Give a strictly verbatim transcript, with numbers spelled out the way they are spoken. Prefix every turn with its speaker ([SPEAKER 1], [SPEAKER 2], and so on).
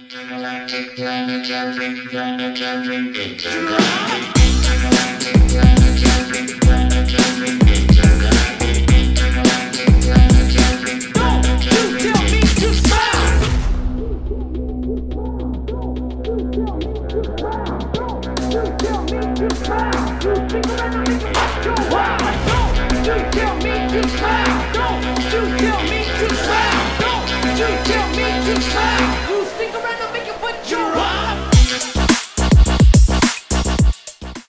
[SPEAKER 1] Intergalactic planetary, planetary, intergalactic, intergalactic planetary, planetary, intergalactic, intergalactic planetary, planetary. Don't you tell me to stop! You tell me to stop! You think I'm